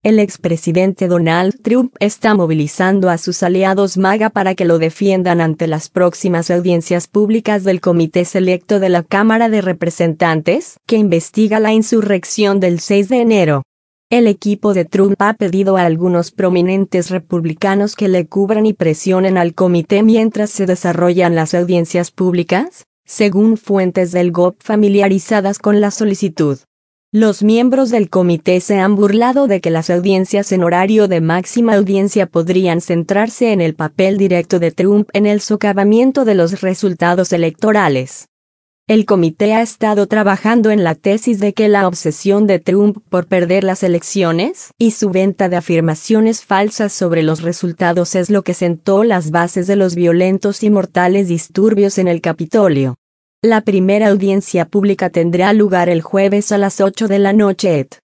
El expresidente Donald Trump está movilizando a sus aliados MAGA para que lo defiendan ante las próximas audiencias públicas del Comité Selecto de la Cámara de Representantes, que investiga la insurrección del 6 de enero. El equipo de Trump ha pedido a algunos prominentes republicanos que le cubran y presionen al comité mientras se desarrollan las audiencias públicas, según fuentes del GOP familiarizadas con la solicitud. Los miembros del comité se han burlado de que las audiencias en horario de máxima audiencia podrían centrarse en el papel directo de Trump en el socavamiento de los resultados electorales. El comité ha estado trabajando en la tesis de que la obsesión de Trump por perder las elecciones y su venta de afirmaciones falsas sobre los resultados es lo que sentó las bases de los violentos y mortales disturbios en el Capitolio. La primera audiencia pública tendrá lugar el jueves a las 8 de la noche.